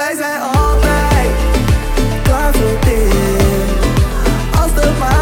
wij zijn altijd klaar voor dit. Als de maan